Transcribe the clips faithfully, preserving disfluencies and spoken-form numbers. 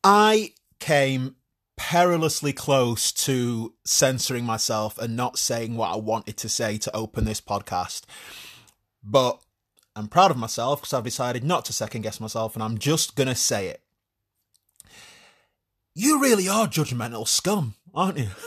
I came perilously close to censoring myself and not saying what I wanted to say to open this podcast. But I'm proud of myself because I've decided not to second guess myself, and I'm just going to say it. You really are judgmental scum, aren't you?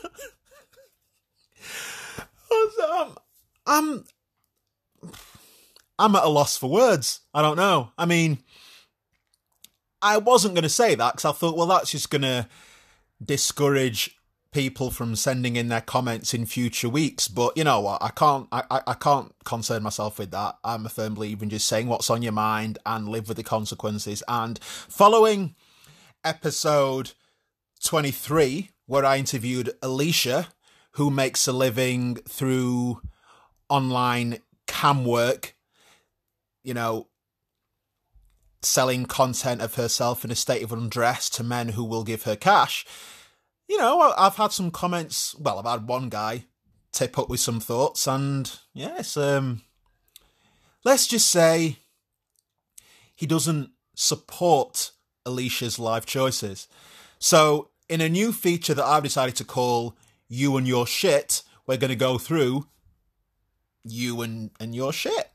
I'm, I'm, I'm at a loss for words. I don't know. I mean, I wasn't going to say that because I thought, well, that's just going to discourage people from sending in their comments in future weeks. But you know what? I can't. I, I, I can't concern myself with that. I'm a firm believer in just saying what's on your mind and live with the consequences. And following episode twenty-three, where I interviewed Alicia, who makes a living through online cam work, you know, selling content of herself in a state of undress to men who will give her cash. You know, I've had some comments. Well, I've had one guy tip up with some thoughts, and yes, um, let's just say he doesn't support Alicia's life choices. So, in a new feature that I've decided to call You and Your Shit, we're going to go through you and, and your shit.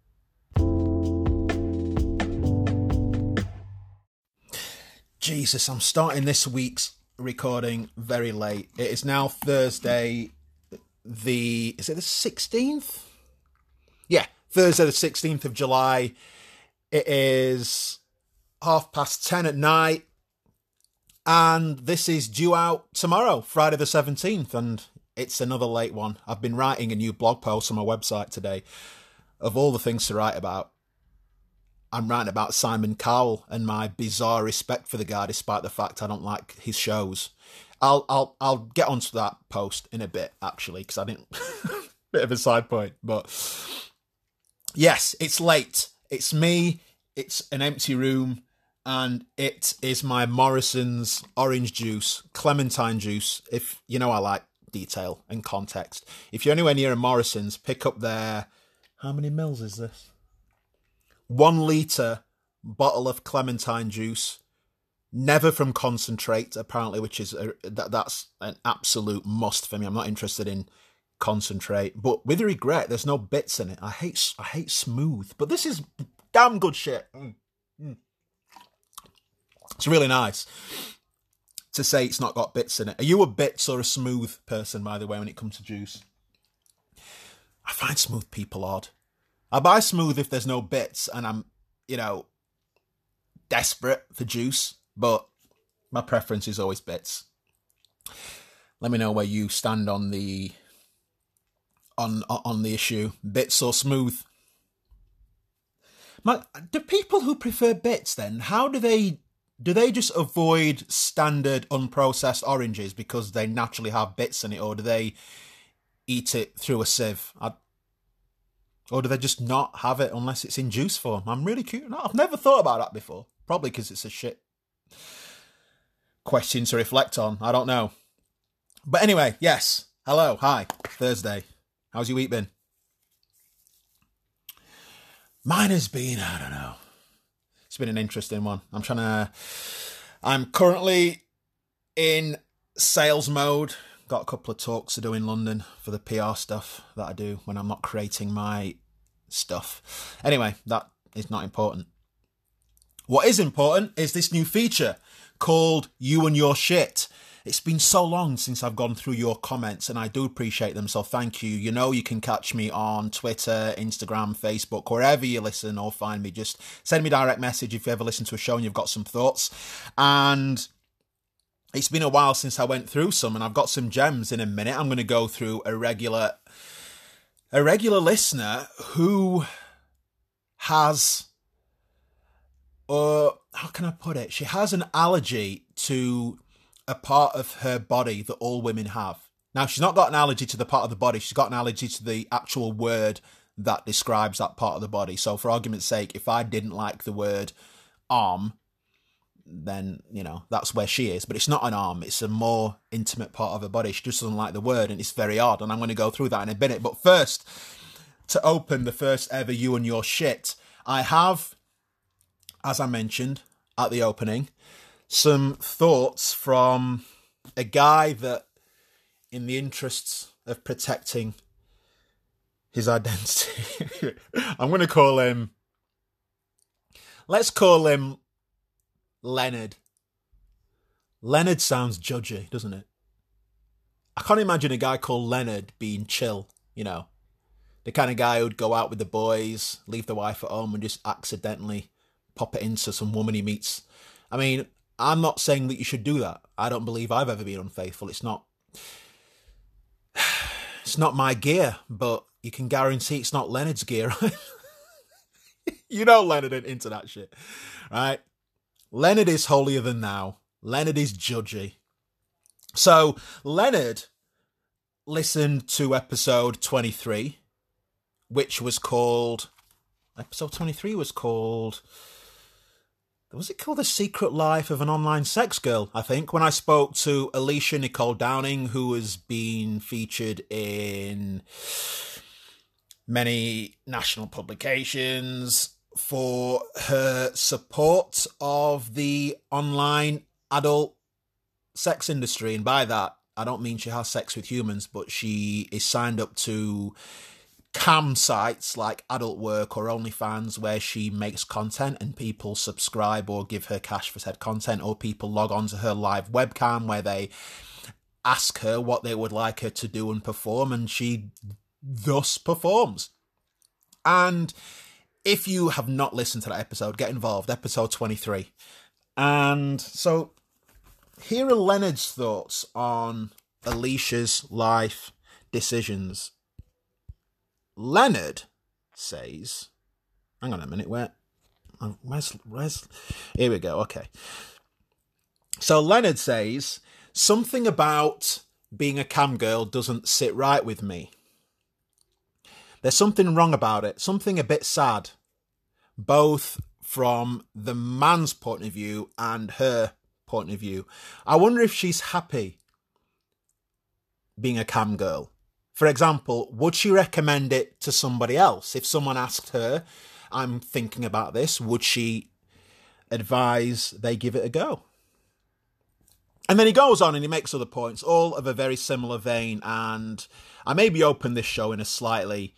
Jesus, I'm starting this week's recording very late. It is now Thursday, the, is it the sixteenth? Yeah, Thursday the sixteenth of July. It is half past ten at night, and this is due out tomorrow, Friday the seventeenth, and it's another late one. I've been writing a new blog post on my website today. Of all the things to write about, I'm writing about Simon Cowell and my bizarre respect for the guy, despite the fact I don't like his shows. I'll I'll I'll get onto that post in a bit, actually, because I didn't. Bit of a side point, but yes, it's late. It's me. It's an empty room, and it is my Morrison's orange juice, clementine juice. If you know, I like detail and context. If you're anywhere near a Morrison's, pick up their. How many mils is this? One litre bottle of clementine juice, never from concentrate, apparently, which is a, that that's an absolute must for me. I'm not interested in concentrate, but with regret, there's no bits in it. I hate I hate smooth, but this is damn good shit. Mm. Mm. It's really nice to say it's not got bits in it. Are you a bits or a smooth person, by the way, when it comes to juice? I find smooth people odd. I buy smooth if there's no bits and I'm, you know, desperate for juice, but my preference is always bits. Let me know where you stand on the on on the issue, bits or smooth. My, do people who prefer bits then, how do they do they just avoid standard unprocessed oranges because they naturally have bits in it, or do they eat it through a sieve? I, Or do they just not have it unless it's in juice form? I'm really curious. No, I've never thought about that before. Probably because it's a shit question to reflect on. I don't know. But anyway, yes. Hello. Hi. Thursday. How's your week been? Mine has been, I don't know. It's been an interesting one. I'm trying to... I'm currently in sales mode. Got a couple of talks to do in London for the P R stuff that I do when I'm not creating my stuff. Anyway, that is not important. What is important is this new feature called You and Your Shit. It's been so long since I've gone through your comments, and I do appreciate them, so thank you. You know you can catch me on Twitter, Instagram, Facebook, wherever you listen or find me. Just send me a direct message if you ever listen to a show and you've got some thoughts. And it's been a while since I went through some, and I've got some gems in a minute. I'm going to go through a regular, a regular listener who has, uh, how can I put it? She has an allergy to a part of her body that all women have. Now, she's not got an allergy to the part of the body. She's got an allergy to the actual word that describes that part of the body. So for argument's sake, if I didn't like the word arm, then, you know, that's where she is. But it's not an arm. It's a more intimate part of her body. She just doesn't like the word, and it's very odd. And I'm going to go through that in a minute. But first, to open the first ever You and Your Shit, I have, as I mentioned at the opening, some thoughts from a guy that, in the interests of protecting his identity, I'm going to call him, let's call him Leonard. Leonard sounds judgy, doesn't it? I can't imagine a guy called Leonard being chill, you know. The kind of guy who'd go out with the boys, leave the wife at home and just accidentally pop it into some woman he meets. I mean, I'm not saying that you should do that. I don't believe I've ever been unfaithful. It's not, it's not my gear, but you can guarantee it's not Leonard's gear, right? You know Leonard ain't into that shit, right? Leonard is holier than thou. Leonard is judgy. So Leonard listened to episode twenty-three, which was called, episode twenty-three was called, was it called The Secret Life of an Online Sex Girl, I think, when I spoke to Alicia Nicole Downing, who has been featured in many national publications for her support of the online adult sex industry. And by that, I don't mean she has sex with humans, but she is signed up to cam sites like Adult Work or OnlyFans, where she makes content and people subscribe or give her cash for said content, or people log on to her live webcam where they ask her what they would like her to do and perform, and she thus performs. And if you have not listened to that episode, get involved, episode twenty-three. And so here are Leonard's thoughts on Alicia's life decisions. Leonard says, hang on a minute, where, where's, where's, here we go, okay. So Leonard says, something about being a cam girl doesn't sit right with me. There's something wrong about it, something a bit sad, both from the man's point of view and her point of view. I wonder if she's happy being a cam girl. For example, would she recommend it to somebody else? If someone asked her, I'm thinking about this, would she advise they give it a go? And then he goes on and he makes other points, all of a very similar vein. And I maybe open this show in a slightly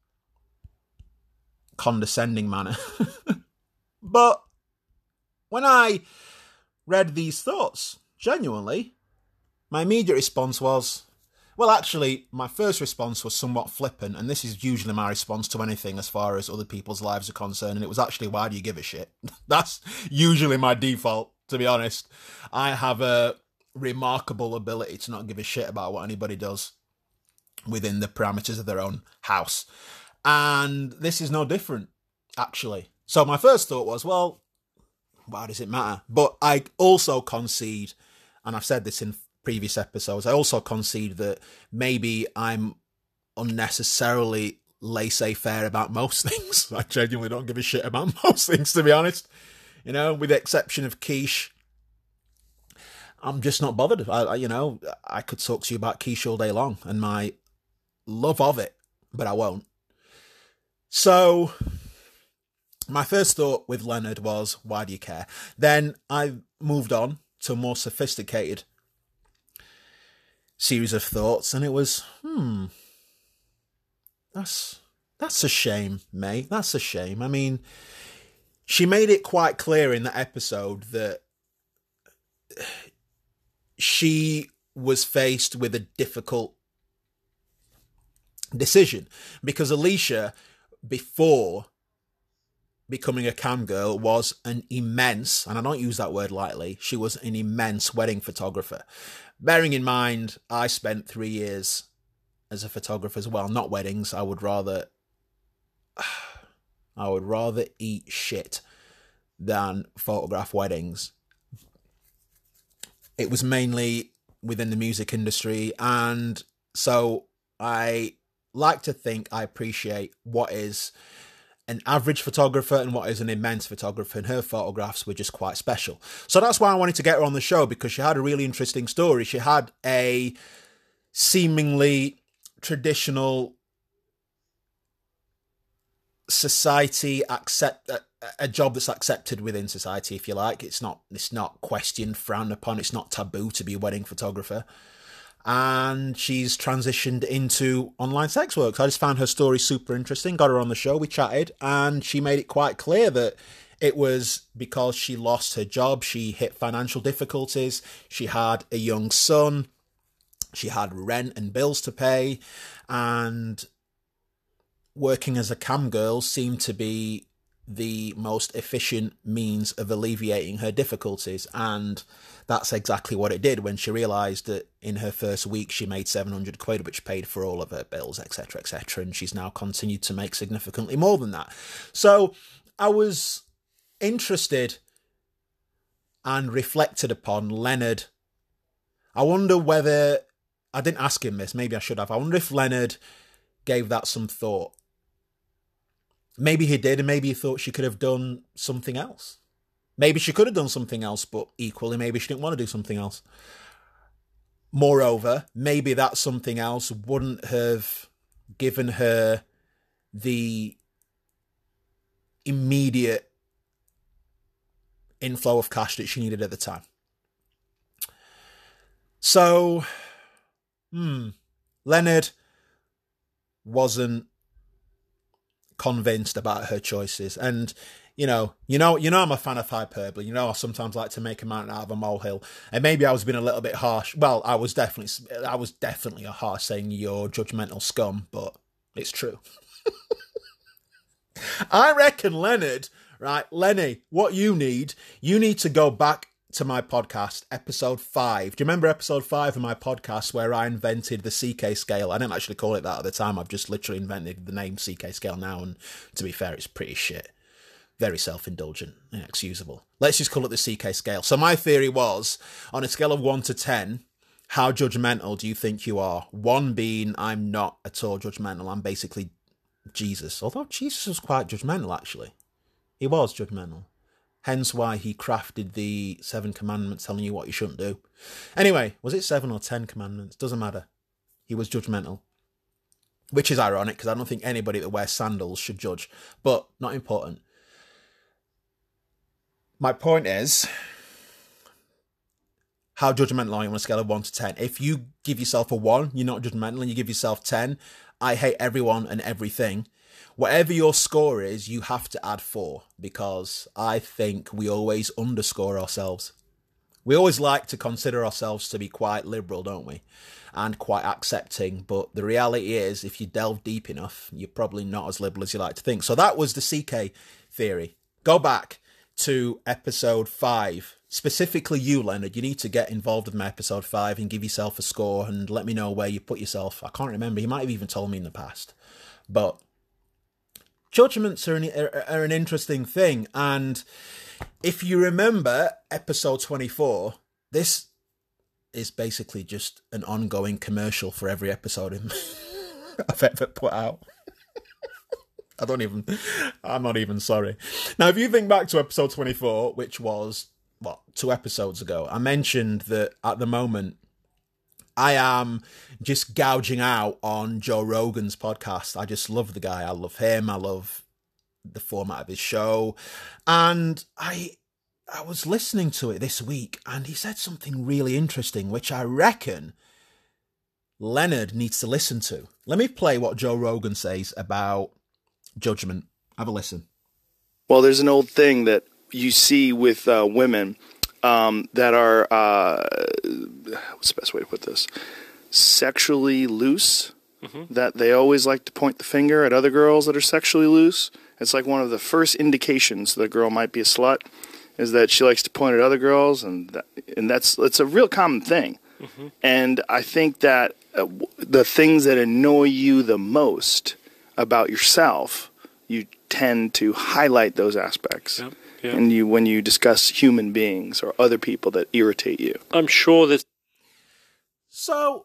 condescending manner. But when I read these thoughts, genuinely, my immediate response was, well, actually, my first response was somewhat flippant, and this is usually my response to anything as far as other people's lives are concerned, and it was actually, why do you give a shit? That's usually my default, to be honest. I have a remarkable ability to not give a shit about what anybody does within the parameters of their own house. And this is no different, actually. So my first thought was, well, why does it matter? But I also concede, and I've said this in previous episodes, I also concede that maybe I'm unnecessarily laissez-faire about most things. I genuinely don't give a shit about most things, to be honest. You know, with the exception of quiche, I'm just not bothered. I, I, you know, I could talk to you about quiche all day long and my love of it, but I won't. So my first thought with Leonard was, why do you care? Then I moved on to a more sophisticated series of thoughts, and it was, hmm, that's that's a shame, mate. That's a shame. I mean, she made it quite clear in that episode that she was faced with a difficult decision, because Alicia, before becoming a cam girl, was an immense, and I don't use that word lightly, she was an immense wedding photographer. Bearing in mind, I spent three years as a photographer as well, not weddings. I would rather, I would rather eat shit than photograph weddings. It was mainly within the music industry, and so I like to think I appreciate what is an average photographer and what is an immense photographer, and her photographs were just quite special. So that's why I wanted to get her on the show, because she had a really interesting story. She had a seemingly traditional society accept a job that's accepted within society, if you like. It's not it's not questioned, frowned upon. It's not taboo to be a wedding photographer. And she's transitioned into online sex work. So I just found her story super interesting. Got her on the show. We chatted, and she made it quite clear that it was because she lost her job. She hit financial difficulties. She had a young son. She had rent and bills to pay. And working as a cam girl seemed to be the most efficient means of alleviating her difficulties. And that's exactly what it did when she realised that in her first week she made seven hundred quid, which paid for all of her bills, etc, et cetera. And she's now continued to make significantly more than that. So I was interested and reflected upon Leonard. I wonder whether, I didn't ask him this, maybe I should have. I wonder if Leonard gave that some thought. Maybe he did, and maybe he thought she could have done something else. Maybe she could have done something else, but equally, maybe she didn't want to do something else. Moreover, maybe that something else wouldn't have given her the immediate inflow of cash that she needed at the time. So, hmm, Leonard wasn't convinced about her choices. And you know, you know, you know, I'm a fan of hyperbole. You know, I sometimes like to make a mountain out of a molehill. And maybe I was being a little bit harsh. Well, I was definitely, I was definitely a harsh saying you're judgmental scum, but it's true. I reckon Leonard, right, Lenny, what you need, you need to go back to my podcast, episode five. Do you remember episode five of my podcast where I invented the C K scale? I didn't actually call it that at the time. I've just literally invented the name C K scale now. And to be fair, it's pretty shit. Very self-indulgent, inexcusable. Let's just call it the C K scale. So my theory was, on a scale of one to ten, how judgmental do you think you are? One being, I'm not at all judgmental. I'm basically Jesus. Although Jesus was quite judgmental, actually. He was judgmental. Hence why he crafted the seven commandments telling you what you shouldn't do. Anyway, was it seven or ten commandments? Doesn't matter. He was judgmental. Which is ironic, because I don't think anybody that wears sandals should judge. But not important. My point is, how judgmental are you on a scale of one to ten? If you give yourself a one, you're not judgmental, and you give yourself ten, I hate everyone and everything. Whatever your score is, you have to add four, because I think we always underscore ourselves. We always like to consider ourselves to be quite liberal, don't we? And quite accepting. But the reality is, if you delve deep enough, you're probably not as liberal as you like to think. So that was the C K theory. Go back to episode five. Specifically you, Leonard, you need to get involved with my episode five and give yourself a score and let me know where you put yourself. I can't remember. You might have even told me in the past. But judgments are an, are, are an interesting thing. And if you remember episode twenty-four, this is basically just an ongoing commercial for every episode I've ever put out. I don't even, I'm not even sorry. Now, if you think back to episode twenty-four, which was, what, two episodes ago, I mentioned that at the moment, I am just gouging out on Joe Rogan's podcast. I just love the guy. I love him. I love the format of his show. And I I was listening to it this week, and he said something really interesting, which I reckon Leonard needs to listen to. Let me play what Joe Rogan says about judgment. Have a listen. Well, there's an old thing that you see with uh, women um, that are, uh, what's the best way to put this? Sexually loose. Mm-hmm. That they always like to point the finger at other girls that are sexually loose. It's like one of the first indications that a girl might be a slut is that she likes to point at other girls, and that, and that's it's a real common thing. Mm-hmm. And I think that uh, the things that annoy you the most about yourself, you tend to highlight those aspects. Yep, yep. And you, when you discuss human beings or other people that irritate you. I'm sure that. So,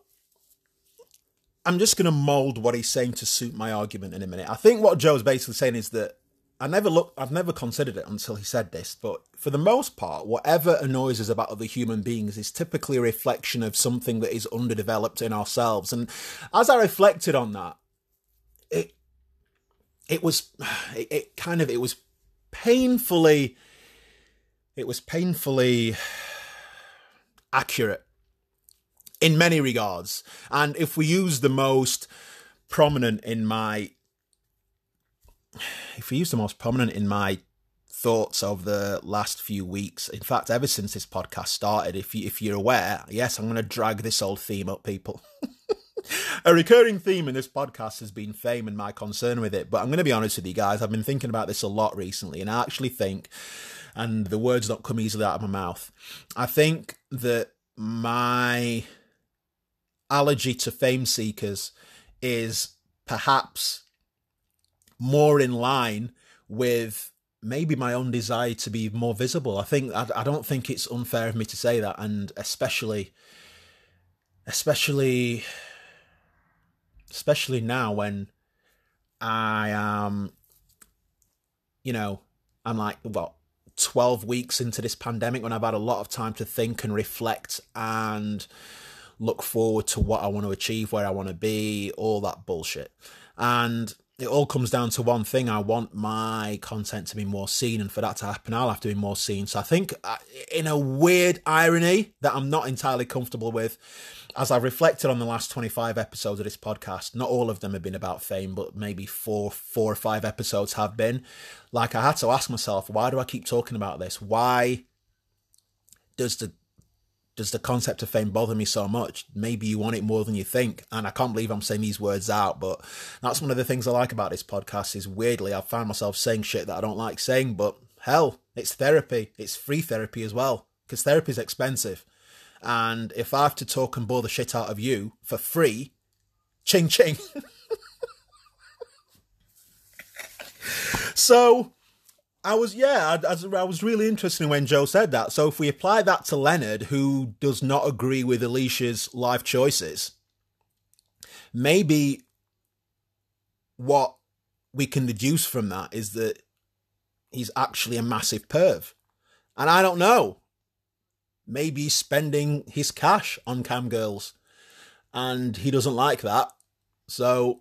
I'm just going to mould what he's saying to suit my argument in a minute. I think what Joe's basically saying is that I never looked, I've never considered it until he said this, but for the most part, whatever annoys us about other human beings is typically a reflection of something that is underdeveloped in ourselves. And as I reflected on that, it it was, it, it kind of, it was painfully, it was painfully accurate in many regards. And if we use the most prominent in my, if we use the most prominent in my thoughts of the last few weeks, in fact, ever since this podcast started, if you, if you're aware, yes, I'm going to drag this old theme up, people. A recurring theme in this podcast has been fame and my concern with it. But I'm going to be honest with you guys, I've been thinking about this a lot recently, and I actually think, and the words don't come easily out of my mouth, I think that my allergy to fame seekers is perhaps more in line with maybe my own desire to be more visible. I think I, I don't think it's unfair of me to say that, and especially, especially, especially now when I am, you know, I'm like what twelve weeks into this pandemic, when I've had a lot of time to think and reflect and look forward to what I want to achieve, where I want to be, all that bullshit. And it all comes down to one thing. I want my content to be more seen, and for that to happen, I'll have to be more seen. So I think, in a weird irony that I'm not entirely comfortable with, as I've reflected on the last twenty-five episodes of this podcast, not all of them have been about fame, but maybe four, four or five episodes have been. Like, I had to ask myself, why do I keep talking about this? Why does the Does the concept of fame bother me so much? Maybe you want it more than you think. And I can't believe I'm saying these words out, but that's one of the things I like about this podcast is, weirdly, I find myself saying shit that I don't like saying, but hell, it's therapy. It's free therapy as well, because therapy is expensive. And if I have to talk and bore the shit out of you for free, ching ching. So I was, yeah, I, I was really interested in when Joe said that. So if we apply that to Leonard, who does not agree with Alicia's life choices, maybe what we can deduce from that is that he's actually a massive perv. And I don't know. Maybe he's spending his cash on cam girls, and he doesn't like that. So...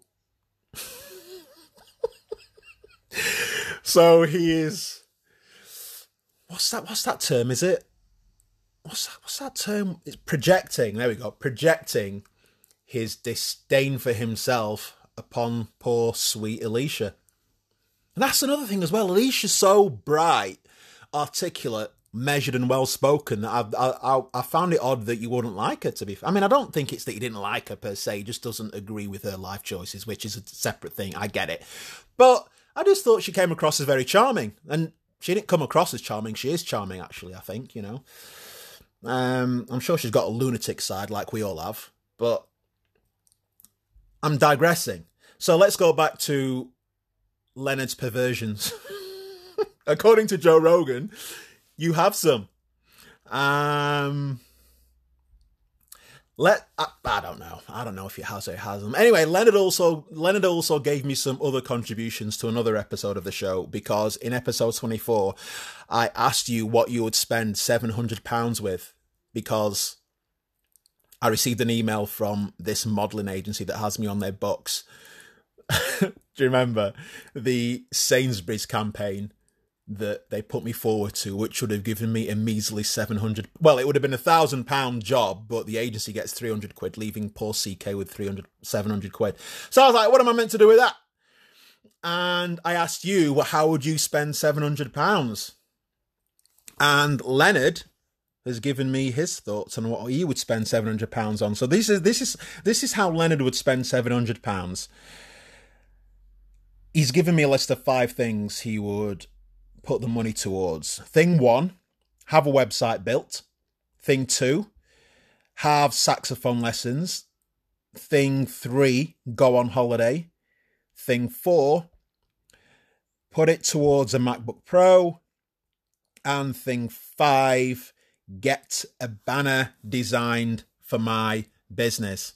So he is, what's that, what's that term, is it? What's that, what's that term? It's projecting, there we go, projecting his disdain for himself upon poor, sweet Alicia. And that's another thing as well. Alicia's so bright, articulate, measured and well-spoken that I, I, I found it odd that you wouldn't like her, to be fair. I mean, I don't think it's that you didn't like her per se, he just doesn't agree with her life choices, which is a separate thing, I get it. But I just thought she came across as very charming, and she didn't come across as charming. She is charming, actually, I think, you know. Um, I'm sure she's got a lunatic side like we all have, but I'm digressing. So let's go back to Leonard's perversions. According to Joe Rogan, you have some. Um... Let I, I don't know. I don't know if he has or has them. Anyway, Leonard also Leonard also gave me some other contributions to another episode of the show, because in episode twenty-four, I asked you what you would spend seven hundred pounds with, because I received an email from this modelling agency that has me on their books. Do you remember the Sainsbury's campaign that they put me forward to, which would have given me a measly seven hundred, well, it would have been a thousand pound job, but the agency gets three hundred quid, leaving poor C K with three hundred, seven hundred quid. So I was like, what am I meant to do with that? And I asked you, well, how would you spend seven hundred pounds? And Leonard has given me his thoughts on what he would spend seven hundred pounds on. So this is, this is, this is how Leonard would spend seven hundred pounds. He's given me a list of five things he would put the money towards. Thing one, have a website built. Thing two, have saxophone lessons. Thing three, go on holiday. Thing four, put it towards a MacBook Pro. And thing five, get a banner designed for my business.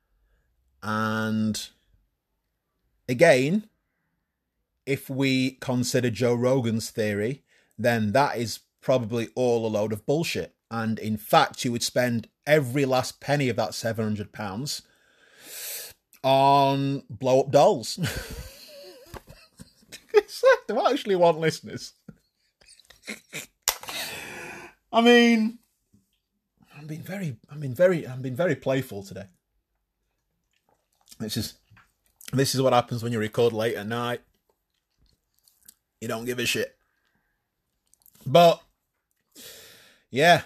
And again, if we consider Joe Rogan's theory, then that is probably all a load of bullshit. And in fact, you would spend every last penny of that seven hundred pounds on blow-up dolls. It's like, do I actually want listeners? I mean, I'm being very, I'm being very, I'm being very playful today. It's just, this is what happens when you record late at night. You don't give a shit. But, yeah.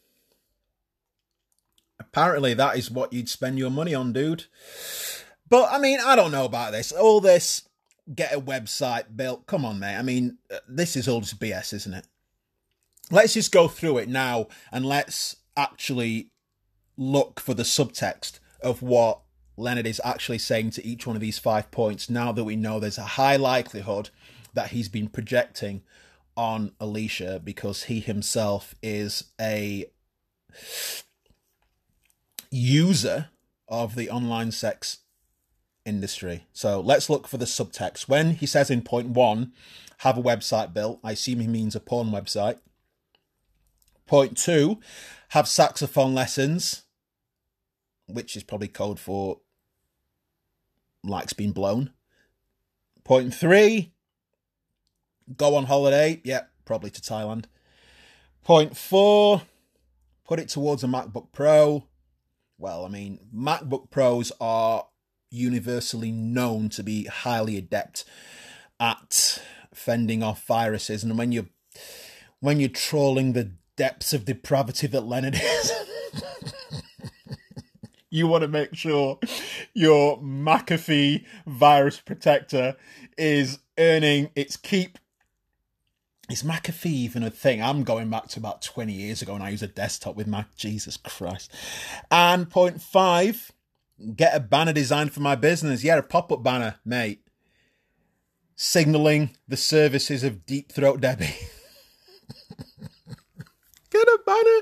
Apparently that is what you'd spend your money on, dude. But, I mean, I don't know about this. All this, get a website built. Come on, mate. I mean, this is all just B S, isn't it? Let's just go through it now and let's actually look for the subtext of what Leonard is actually saying to each one of these five points, now that we know there's a high likelihood that he's been projecting on Alicia because he himself is a user of the online sex industry. So let's look for the subtext. When he says in point one, have a website built, I assume he means a porn website. Point two, have saxophone lessons, which is probably code for likes being blown. Point three, go on holiday. Yep, probably to Thailand. Point four, put it towards a MacBook Pro. Well, I mean, MacBook Pros are universally known to be highly adept at fending off viruses. And when you're, when you're trawling the depths of depravity that Leonard is, you want to make sure your McAfee virus protector is earning its keep. Is McAfee even a thing? I'm going back to about twenty years ago when I used a desktop with Mac. Jesus Christ. And point five, get a banner designed for my business. Yeah, a pop-up banner, mate. Signalling the services of Deep Throat Debbie. Get a banner.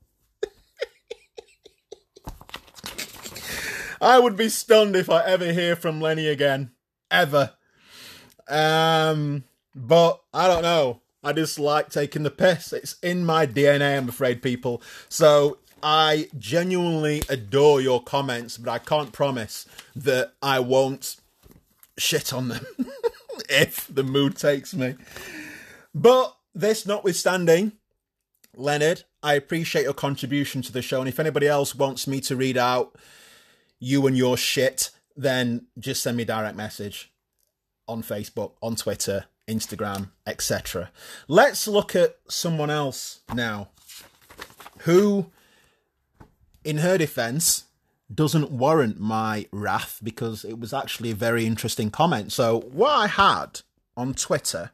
I would be stunned if I ever hear from Lenny again. Ever. Um, but I don't know. I just like taking the piss. It's in my D N A, I'm afraid, people. So I genuinely adore your comments, but I can't promise that I won't shit on them if the mood takes me. But this notwithstanding, Leonard, I appreciate your contribution to the show. And if anybody else wants me to read out you and your shit, then just send me a direct message on Facebook, on Twitter, Instagram, et cetera. Let's look at someone else now who, in her defense, doesn't warrant my wrath because it was actually a very interesting comment. So what I had on Twitter,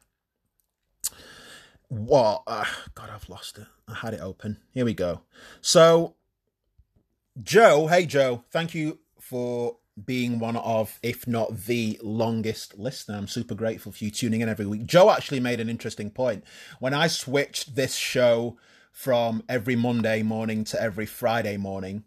what, uh, God, I've lost it. I had it open. Here we go. So Joe, hey Joe, thank you for being one of, if not the longest listener. I'm super grateful for you tuning in every week. Joe actually made an interesting point. When I switched this show from every Monday morning to every Friday morning,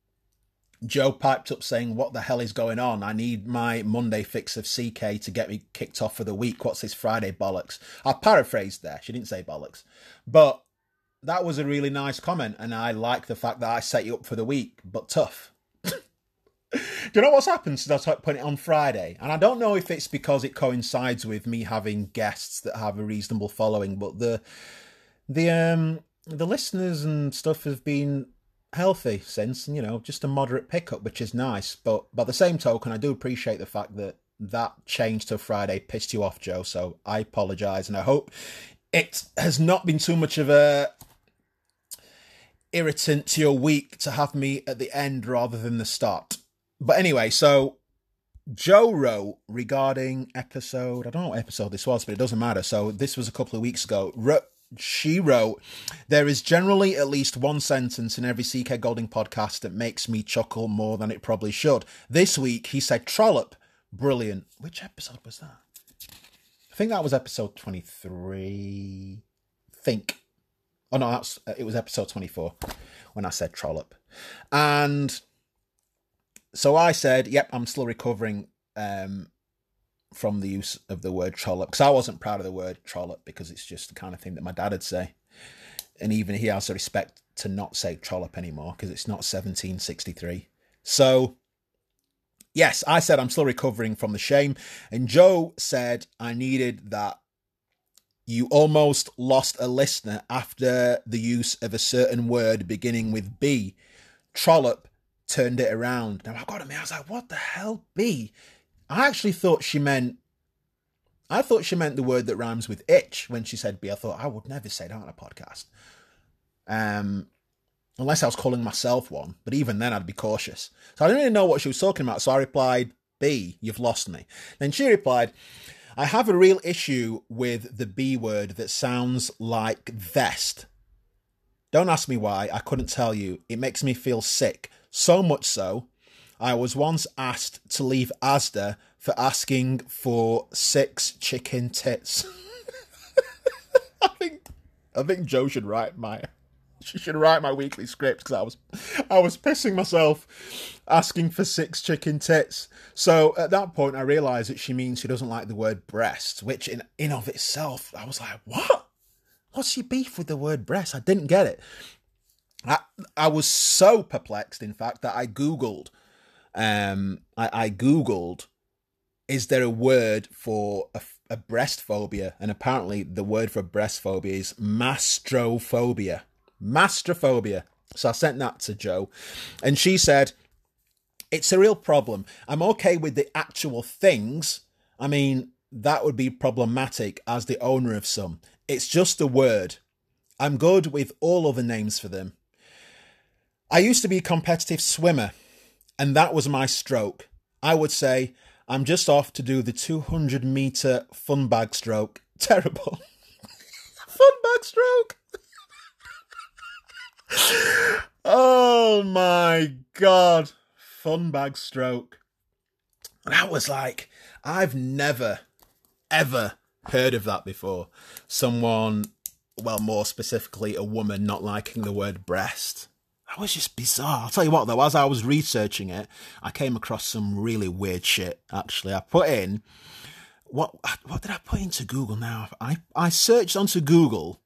Joe piped up saying, what the hell is going on? I need my Monday fix of C K to get me kicked off for the week. What's this Friday bollocks? I paraphrased there. She didn't say bollocks. But that was a really nice comment, and I like the fact that I set you up for the week, but tough. Do you know what's happened since I started putting it on Friday? And I don't know if it's because it coincides with me having guests that have a reasonable following, but the the um the listeners and stuff have been healthy since, you know, just a moderate pickup, which is nice. But by the same token, I do appreciate the fact that that change to Friday pissed you off, Joe. So I apologise, and I hope it has not been too much of a irritant to your week to have me at the end rather than the start. But anyway, so Joe wrote regarding episode, I don't know what episode this was, but it doesn't matter. So this was a couple of weeks ago. She wrote, there is generally at least one sentence in every C K Golding podcast that makes me chuckle more than it probably should. This week, he said, trollop, brilliant. Which episode was that? I think that was episode twenty-three. Think. Oh no, that's, it was episode twenty-four when I said trollop. And so I said, yep, I'm still recovering um, from the use of the word trollop, because I wasn't proud of the word trollop because it's just the kind of thing that my dad would say. And even he has the respect to not say trollop anymore because it's not seventeen sixty-three. So, yes, I said I'm still recovering from the shame. And Joe said I needed that you almost lost a listener after the use of a certain word beginning with B. Trollop turned it around. Now I got to admit, I was like, what the hell, B? I actually thought she meant, I thought she meant the word that rhymes with itch when she said B. I thought, I would never say that on a podcast. Um, unless I was calling myself one, but even then I'd be cautious. So I didn't really know what she was talking about, so I replied, B, you've lost me. Then she replied, I have a real issue with the B word that sounds like vest. Don't ask me why, I couldn't tell you. It makes me feel sick. So much so, I was once asked to leave Asda for asking for six chicken tits. I think I think Joe should write my she should write my weekly script because I was I was pissing myself asking for six chicken tits. So at that point I realised that she means she doesn't like the word breast, which in in of itself I was like, what? What's your beef with the word breast? I didn't get it. I I was so perplexed, in fact, that I googled. Um, I, I googled, is there a word for a, a breast phobia? And apparently, the word for breast phobia is mastrophobia. Mastrophobia. So I sent that to Joe, and she said, "It's a real problem. I'm okay with the actual things. I mean, that would be problematic as the owner of some. It's just a word. I'm good with all other names for them. I used to be a competitive swimmer, and that was my stroke. I would say, I'm just off to do the two hundred metre fun bag stroke. Terrible. Fun bag stroke. Oh my God. Fun bag stroke. That was like, I've never, ever heard of that before. Someone, well, more specifically, a woman not liking the word breast. That was just bizarre. I'll tell you what, though, as I was researching it, I came across some really weird shit, actually. I put in, what what did I put into Google now? I, I searched onto Google,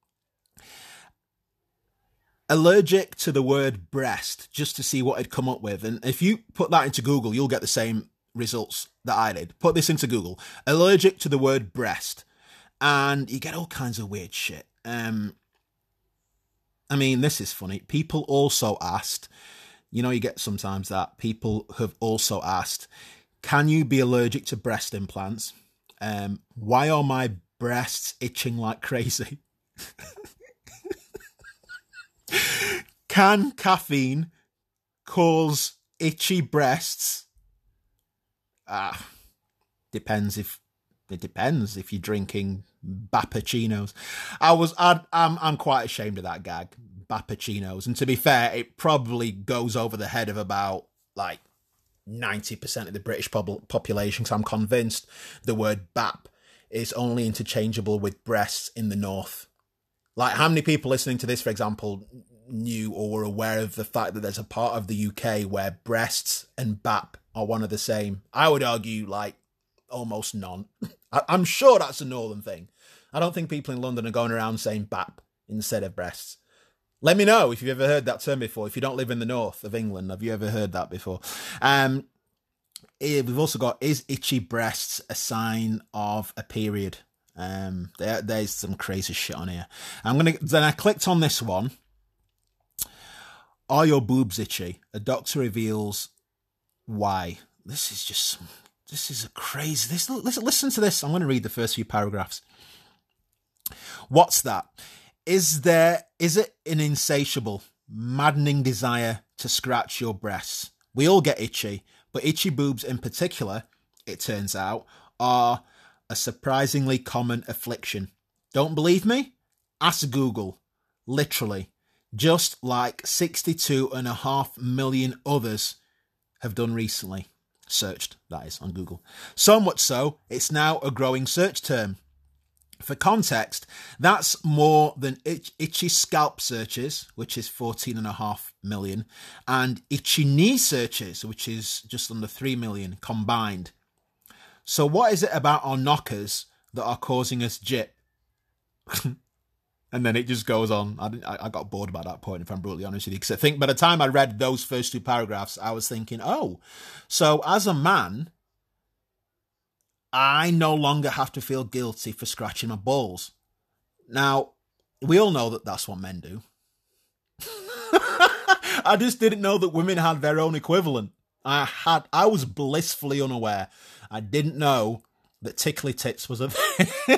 allergic to the word breast, just to see what it'd come up with. And if you put that into Google, you'll get the same results that I did. Put this into Google, allergic to the word breast, and you get all kinds of weird shit. Um... I mean, this is funny. People also asked, you know, you get sometimes that people have also asked, can you be allergic to breast implants? Um, why are my breasts itching like crazy? Can caffeine cause itchy breasts? Ah, depends if it depends if you're drinking Bappuccinos. I was, I, I'm, I'm quite ashamed of that gag, Bappuccinos. And to be fair, it probably goes over the head of about like ninety percent of the British pop- population. So I'm convinced the word bap is only interchangeable with breasts in the north. Like, how many people listening to this, for example, knew or were aware of the fact that there's a part of the U K where breasts and bap are one of the same? I would argue like almost none. I, I'm sure that's a northern thing. I don't think people in London are going around saying bap instead of breasts. Let me know if you've ever heard that term before. If you don't live in the north of England, have you ever heard that before? Um, we've also got, is itchy breasts a sign of a period? Um, there, there's some crazy shit on here. I'm gonna. Then I clicked on this one. Are your boobs itchy? A doctor reveals why. This is just some. This is a crazy. This listen. Listen to this. I'm going to read the first few paragraphs. What's that? Is there? Is it an insatiable, maddening desire to scratch your breasts? We all get itchy, but itchy boobs in particular, it turns out, are a surprisingly common affliction. Don't believe me? Ask Google. Literally, just like sixty-two and a half million others have done recently. Searched, that is, on Google. So much so, it's now a growing search term. For context, that's more than itch, itchy scalp searches, which is fourteen and a half million, and itchy knee searches, which is just under three million combined. So what is it about our knockers that are causing us jip? And then it just goes on. I, I got bored by that point, if I'm brutally honest with you, because I think by the time I read those first two paragraphs, I was thinking, oh, so as a man, I no longer have to feel guilty for scratching my balls. Now, we all know that that's what men do. I just didn't know that women had their own equivalent. I had, I was blissfully unaware. I didn't know that tickly tits was a thing.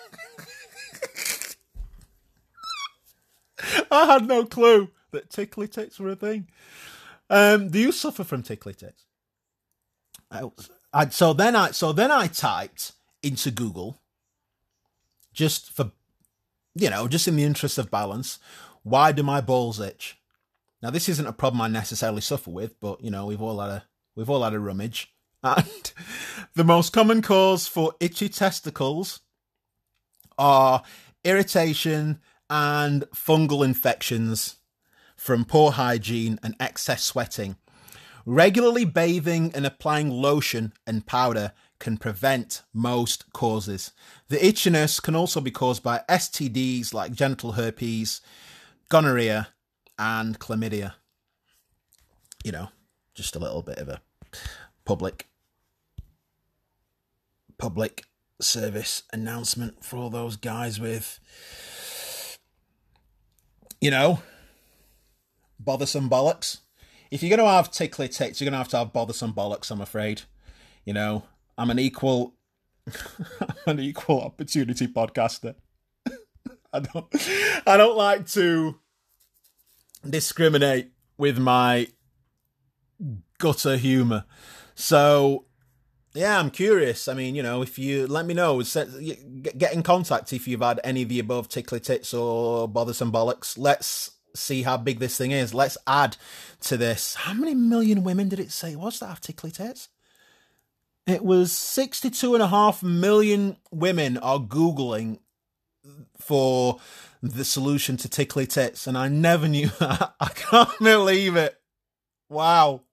I had no clue that tickly tits were a thing. Um, do you suffer from tickly tits? I, I, so then I, so then I typed into Google, just for, you know, just in the interest of balance, why do my balls itch? Now, this isn't a problem I necessarily suffer with, but, you know, we've all had a, we've all had a rummage. And the most common cause for itchy testicles are irritation and fungal infections from poor hygiene and excess sweating. Regularly bathing and applying lotion and powder can prevent most causes. The itchiness can also be caused by S T Ds like genital herpes, gonorrhea, and chlamydia. You know, just a little bit of a public public service announcement for all those guys with, you know, bothersome bollocks. If you're going to have tickly tits, you're going to have to have bothersome bollocks, I'm afraid. You know, I'm an equal, I'm an equal opportunity podcaster. I don't, I don't like to discriminate with my gutter humour. So, yeah, I'm curious. I mean, you know, if you let me know, get in contact if you've had any of the above tickly tits or bothersome bollocks. Let's see how big this thing is. Let's add to this. How many million women did it say was that have tickly tits? It was sixty-two and a half million women are Googling for the solution to tickly tits, and I never knew that. I can't believe it. Wow.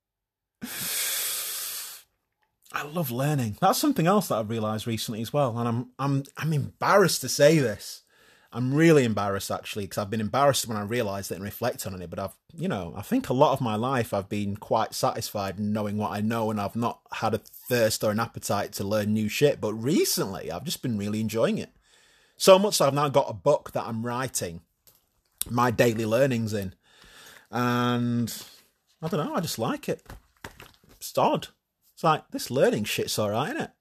I love learning. That's something else that I've realised recently as well, and I'm I'm I'm embarrassed to say this. I'm really embarrassed, actually, because I've been embarrassed when I realised it and reflect on it, but I've, you know, I think a lot of my life I've been quite satisfied in knowing what I know, and I've not had a thirst or an appetite to learn new shit, but recently I've just been really enjoying it. So much so I've now got a book that I'm writing my daily learnings in, and I don't know, I just like it. It's odd. It's like, this learning shit's alright, isn't it?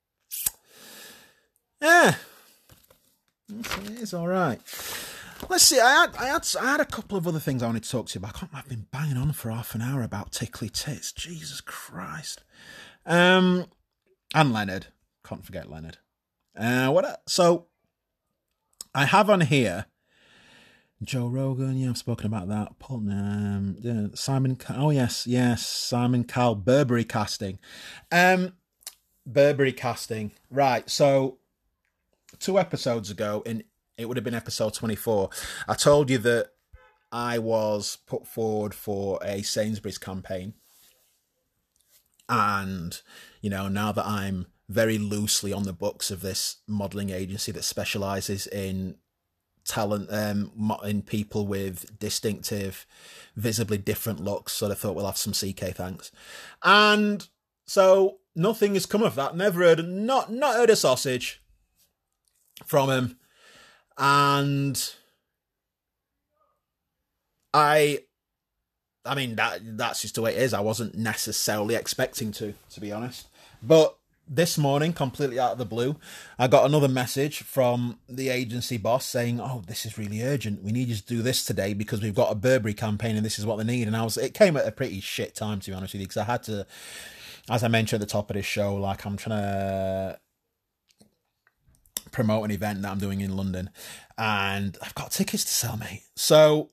Yeah. It is alright. Let's see, I had, I, had, I had a couple of other things I wanted to talk to you about. I can't, I've been banging on for half an hour about tickly tits. Jesus Christ. Um, and Leonard. Can't forget Leonard. Uh, what? So, I have on here Joe Rogan. Yeah, I've spoken about that. Paul, um, yeah, Simon. Oh yes, yes, Simon Cowell. Burberry casting. Um, Burberry casting. Right. So, two episodes ago, and it would have been episode twenty-four. I told you that I was put forward for a Sainsbury's campaign, and you know, now that I'm very loosely on the books of this modelling agency that specialises in talent, um, in people with distinctive, visibly different looks. So I thought we'll have some C K thanks, and so nothing has come of that. Never heard, not not heard a sausage from him, and I, I mean that that's just the way it is. I wasn't necessarily expecting to, to be honest, but this morning, completely out of the blue, I got another message from the agency boss saying, "Oh, this is really urgent. We need you to do this today because we've got a Burberry campaign and this is what they need." And I was, it came at a pretty shit time, to be honest with you, because I had to, as I mentioned at the top of this show, like I'm trying to promote an event that I'm doing in London, and I've got tickets to sell, mate. So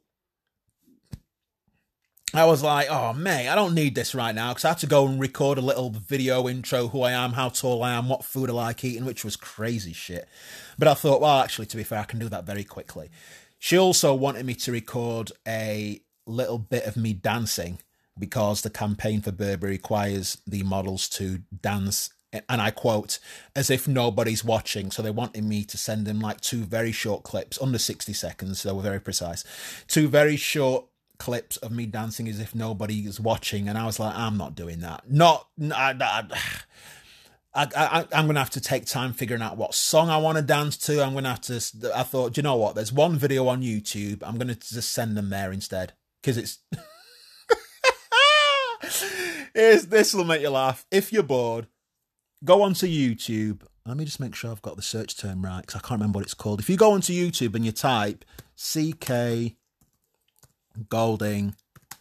I was like, oh, mate, I don't need this right now, because I had to go and record a little video intro, who I am, how tall I am, what food I like eating, which was crazy shit. But I thought, well, actually, to be fair, I can do that very quickly. She also wanted me to record a little bit of me dancing, because the campaign for Burberry requires the models to dance, and I quote, as if nobody's watching. So they wanted me to send them like two very short clips, under sixty seconds, so they were very precise. Two very short clips of me dancing as if nobody is watching, and I was like, I'm not doing that. Not, I, I, I, I, I'm going to have to take time figuring out what song I want to dance to. I'm going to have to, I thought, do you know what? There's one video on YouTube. I'm going to just send them there instead. Because it's, it's, this will make you laugh. If you're bored, go onto YouTube. Let me just make sure I've got the search term right, because I can't remember what it's called. If you go onto YouTube and you type C K Golding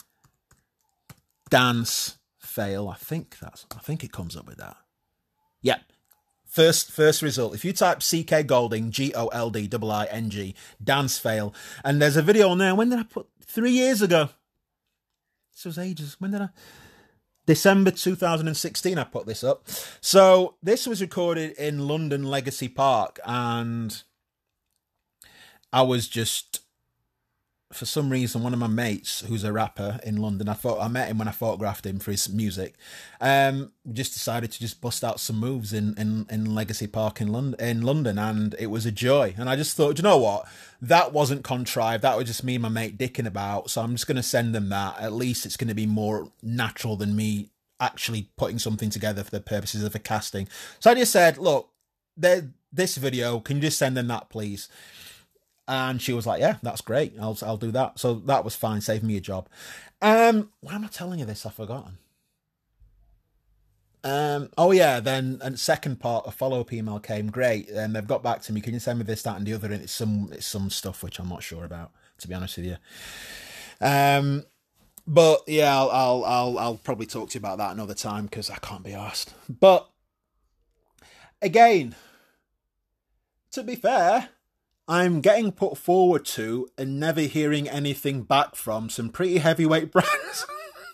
dance fail, I think that's, I think it comes up with that. Yep. First first result. If you type C K Golding, G O L D I I N G, dance fail, and there's a video on there. When did I put? Three years ago. This was ages. When did I? December two thousand sixteen, I put this up. So this was recorded in London Legacy Park, and I was just, for some reason, one of my mates, who's a rapper in London, I thought I met him when I photographed him for his music. Um, we just decided to just bust out some moves in, in, in Legacy Park in London, in London, and it was a joy. And I just thought, you know what? That wasn't contrived. That was just me and my mate dicking about. So I'm just going to send them that. At least it's going to be more natural than me actually putting something together for the purposes of a casting. So I just said, look, this video, can you just send them that, please? And she was like, yeah, that's great. I'll I'll do that. So that was fine. Saved me a job. Um, why am I telling you this? I've forgotten. Um, oh yeah, then and second part, a follow-up email came. Great. And they've got back to me. Can you send me this, that, and the other? And it's some it's some stuff which I'm not sure about, to be honest with you. Um, but yeah, I'll I'll I'll, I'll probably talk to you about that another time, because I can't be arsed. But again, to be fair, I'm getting put forward to and never hearing anything back from some pretty heavyweight brands.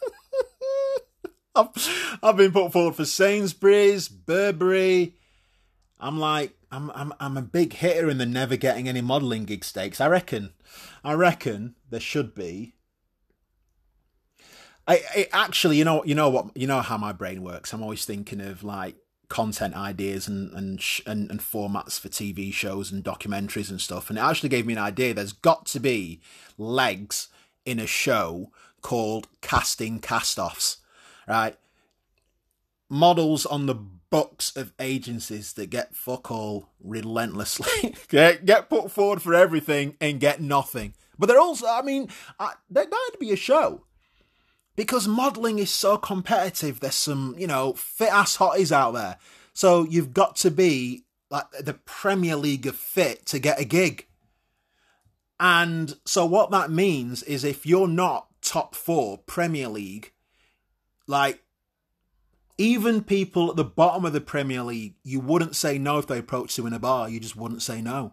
I've, I've been put forward for Sainsbury's, Burberry. I'm like, I'm I'm I'm a big hitter and they're never getting any modelling gig stakes. I reckon, I reckon there should be. I, I actually, you know, you know what, you know how my brain works. I'm always thinking of like content ideas and and, sh- and and formats for T V shows and documentaries and stuff, and it actually gave me an idea. There's got to be legs in a show called Casting Castoffs, right? Models on the books of agencies that get fuck all relentlessly, get, get put forward for everything and get nothing. But they're also, I mean, I, there got to be a show. Because modelling is so competitive. There's some, you know, fit-ass hotties out there. So you've got to be like the Premier League of fit to get a gig. And so what that means is if you're not top four Premier League, like even people at the bottom of the Premier League, you wouldn't say no if they approached you in a bar. You just wouldn't say no.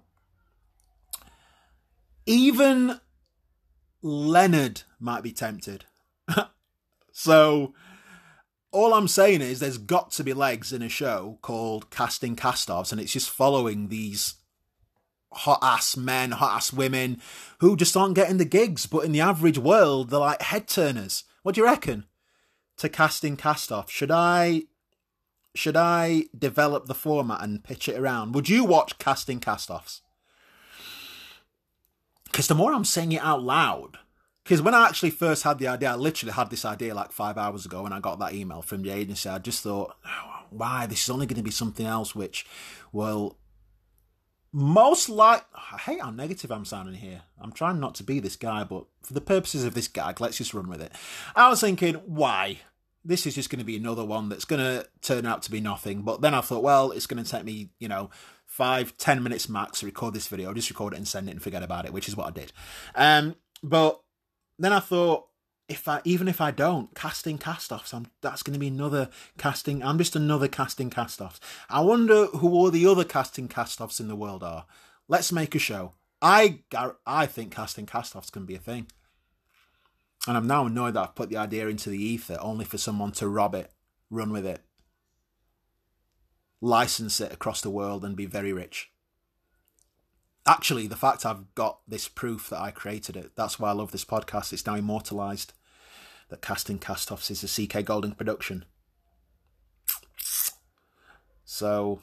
Even Leonard might be tempted. So, all I'm saying is there's got to be legs in a show called Casting Castoffs, and it's just following these hot-ass men, hot-ass women who just aren't getting the gigs, but in the average world, they're like head-turners. What do you reckon to Casting Castoffs? Should I, should I develop the format and pitch it around? Would you watch Casting Castoffs? Because the more I'm saying it out loud, because when I actually first had the idea, I literally had this idea like five hours ago when I got that email from the agency. I just thought, oh, why? This is only going to be something else which will most like... I hate how negative I'm sounding here. I'm trying not to be this guy, but for the purposes of this gag, let's just run with it. I was thinking, why? This is just going to be another one that's going to turn out to be nothing. But then I thought, well, it's going to take me, you know, five, ten minutes max to record this video. I'll just record it and send it and forget about it, which is what I did. Um, but... Then I thought, if I even if I don't, Casting Castoffs, I'm, that's going to be another casting. I'm just another Casting Castoffs. I wonder who all the other Casting Castoffs in the world are. Let's make a show. I I think Casting Castoffs can be a thing. And I'm now annoyed that I've put the idea into the ether only for someone to rob it, run with it, license it across the world and be very rich. Actually, the fact I've got this proof that I created it, that's why I love this podcast. It's now immortalised that Casting Castoffs is a C K Golding production. So,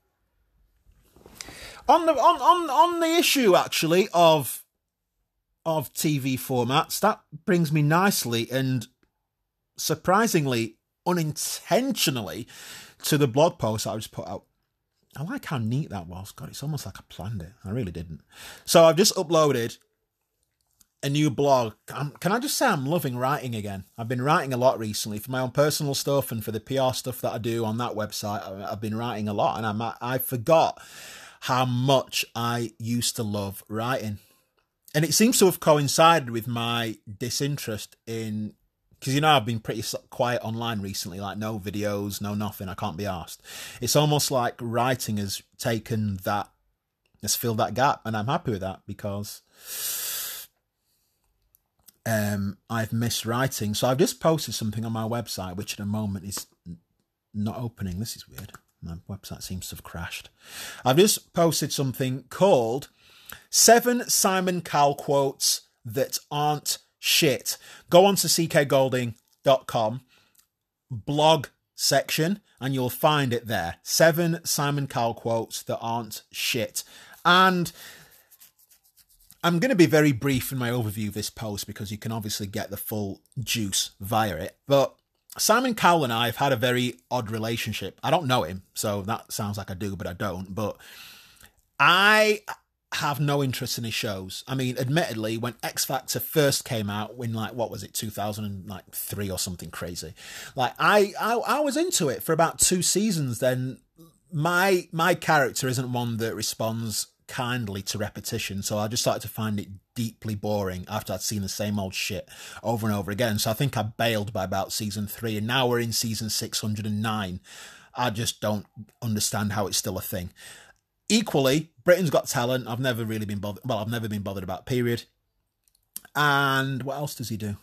on the on, on, on the issue, actually, of, of T V formats, that brings me nicely and surprisingly, unintentionally, to the blog post I just put out. I like how neat that was. God, it's almost like I planned it. I really didn't. So I've just uploaded a new blog. I'm, can I just say I'm loving writing again? I've been writing a lot recently for my own personal stuff and for the P R stuff that I do on that website. I've been writing a lot, and I'm, I forgot how much I used to love writing. And it seems to have coincided with my disinterest in, because, you know, I've been pretty quiet online recently, like no videos, no nothing. I can't be arsed. It's almost like writing has taken that, has filled that gap. And I'm happy with that because um, I've missed writing. So I've just posted something on my website, which at the moment is not opening. This is weird. My website seems to have crashed. I've just posted something called Seven Simon Cowell Quotes That Aren't Shit. Go on to c k golding dot com blog section and you'll find it there. Seven Simon Cowell Quotes That Aren't Shit. And I'm going to be very brief in my overview of this post because you can obviously get the full juice via it. But Simon Cowell and I have had a very odd relationship. I don't know him, so that sounds like I do, but I don't. But I have no interest in his shows. I mean, admittedly, when X Factor first came out, in like, what was it, two thousand three or something crazy, like I, I, I was into it for about two seasons. Then my my character isn't one that responds kindly to repetition, so I just started to find it deeply boring after I'd seen the same old shit over and over again. So I think I bailed by about season three, and now we're in season six hundred nine. I just don't understand how it's still a thing. Equally, Britain's Got Talent, I've never really been bothered, well, I've never been bothered about, period. And what else does he do?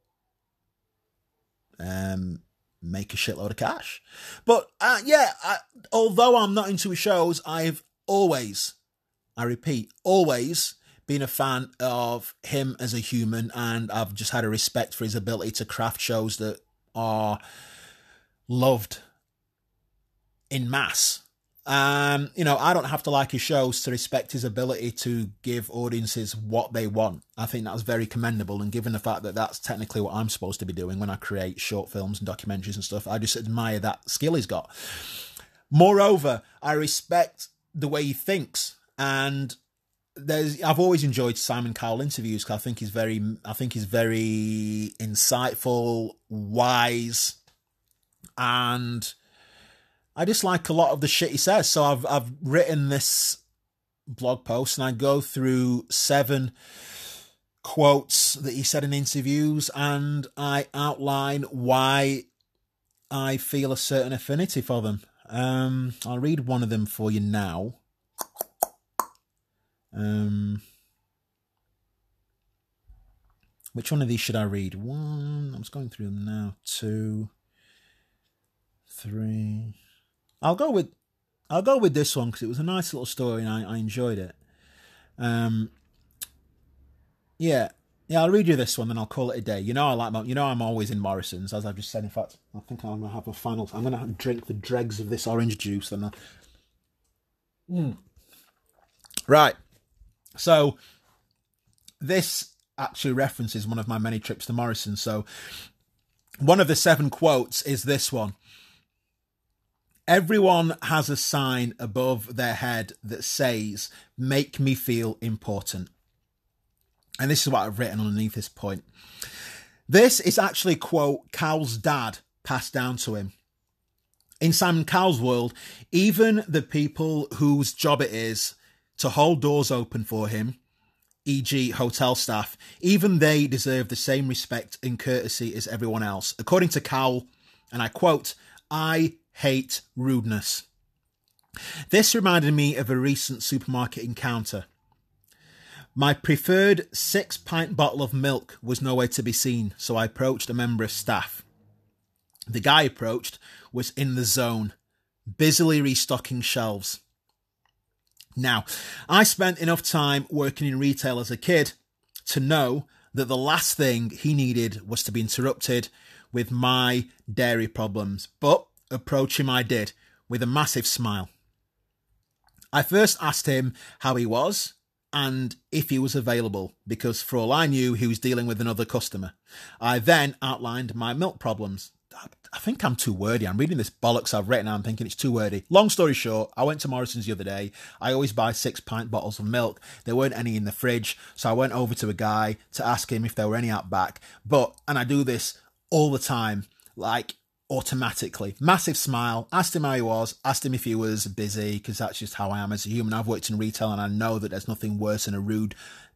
Um, make a shitload of cash. But uh, yeah, I, although I'm not into his shows, I've always, I repeat, always been a fan of him as a human, and I've just had a respect for his ability to craft shows that are loved in mass. Um, you know, I don't have to like his shows to respect his ability to give audiences what they want. I think that's very commendable, and given the fact that that's technically what I'm supposed to be doing when I create short films and documentaries and stuff, I just admire that skill he's got. Moreover, I respect the way he thinks, and there's I've always enjoyed Simon Cowell interviews because I think he's very I think he's very insightful, wise, and I just like a lot of the shit he says. So I've I've written this blog post and I go through seven quotes that he said in interviews, and I outline why I feel a certain affinity for them. Um, I'll read one of them for you now. Um, which one of these should I read? One. I'm just going through them now. Two, three. I'll go with I'll go with this one because it was a nice little story and I, I enjoyed it. Um, yeah, yeah. I'll read you this one, then I'll call it a day. You know I like my, you know I'm always in Morrison's, as I've just said. In fact, I think I'm gonna have a final. I'm gonna drink the dregs of this orange juice, then. Mm. Right. So this actually references one of my many trips to Morrison's. So one of the seven quotes is this one. Everyone has a sign above their head that says, "Make me feel important." And this is what I've written underneath this point. This is actually a quote Cowell's dad passed down to him. In Simon Cowell's world, even the people whose job it is to hold doors open for him, for example hotel staff, even they deserve the same respect and courtesy as everyone else. According to Cowell, and I quote, "I hate rudeness." This reminded me of a recent supermarket encounter. My preferred six-pint bottle of milk was nowhere to be seen, so I approached a member of staff. The guy approached was in the zone, busily restocking shelves. Now, I spent enough time working in retail as a kid to know that the last thing he needed was to be interrupted with my dairy problems, but approach him I did, with a massive smile. I first asked him how he was and if he was available, because for all I knew, he was dealing with another customer. I then outlined my milk problems. I think I'm too wordy. I'm reading this bollocks I've written. I'm thinking it's too wordy. Long story short, I went to Morrison's the other day. I always buy six pint bottles of milk. There weren't any in the fridge. So I went over to a guy to ask him if there were any out back. But, and I do this all the time, like automatically. Massive smile. Asked him how he was. Asked him if he was busy, because that's just how I am as a human. I've worked in retail and I know that there's nothing worse than a rude,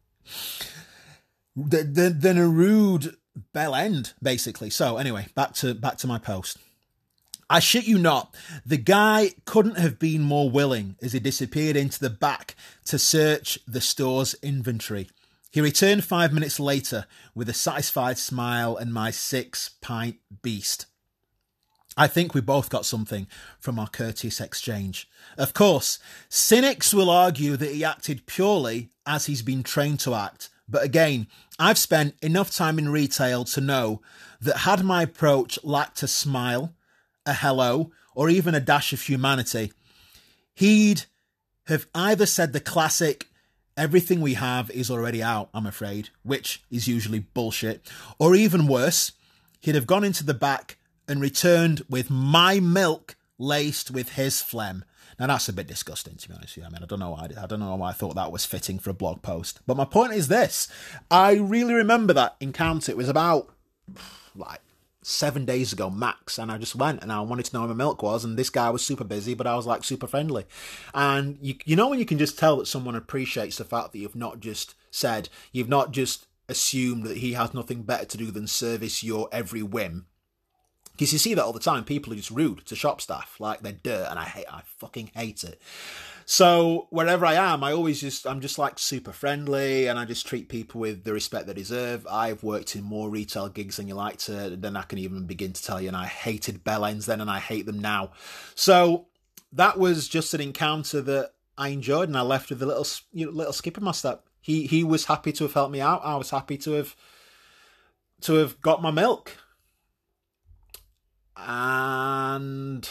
than, than a rude bell end, basically. So anyway, back to back to my post. I shit you not, the guy couldn't have been more willing as he disappeared into the back to search the store's inventory. He returned five minutes later with a satisfied smile and my six-pint beast. I think we both got something from our courteous exchange. Of course, cynics will argue that he acted purely as he's been trained to act. But again, I've spent enough time in retail to know that had my approach lacked a smile, a hello, or even a dash of humanity, he'd have either said the classic, everything we have is already out, I'm afraid, which is usually bullshit, or even worse, he'd have gone into the back and returned with my milk laced with his phlegm. Now that's a bit disgusting, to be honest with you. I mean, I don't know why I, I don't know why I thought that was fitting for a blog post. But my point is this: I really remember that encounter. It was about like seven days ago max, and I just went and I wanted to know where my milk was, and this guy was super busy, but I was like super friendly. And you you know when you can just tell that someone appreciates the fact that you've not just said, you've not just assumed that he has nothing better to do than service your every whim. Because you see that all the time. People are just rude to shop staff, like they're dirt, and I hate, I fucking hate it. So wherever I am, I always just, I'm just like super friendly, and I just treat people with the respect they deserve. I've worked in more retail gigs than you like to, than I can even begin to tell you, and I hated bell ends then, and I hate them now. So that was just an encounter that I enjoyed, and I left with a little, you know, little skip in my step. He he was happy to have helped me out. I was happy to have to have got my milk. And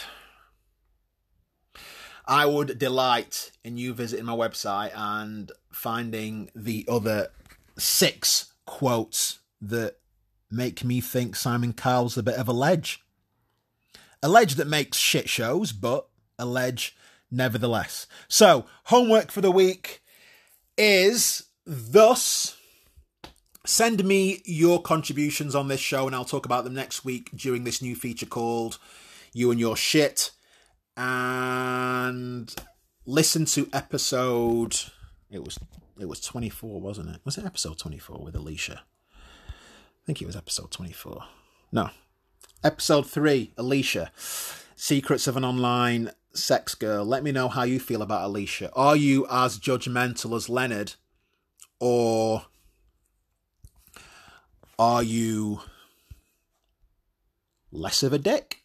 I would delight in you visiting my website and finding the other six quotes that make me think Simon Cowell's a bit of a ledge. A ledge that makes shit shows, but a ledge nevertheless. So, homework for the week is thus... Send me your contributions on this show, and I'll talk about them next week during this new feature called You and Your Shit. And listen to episode... It was it was twenty-four, wasn't it? Was it episode twenty-four with Alicia? I think it was episode twenty-four. No. Episode three, Alicia. Secrets of an Online Sex Girl. Let me know how you feel about Alicia. Are you as judgmental as Leonard? Or... are you less of a dick?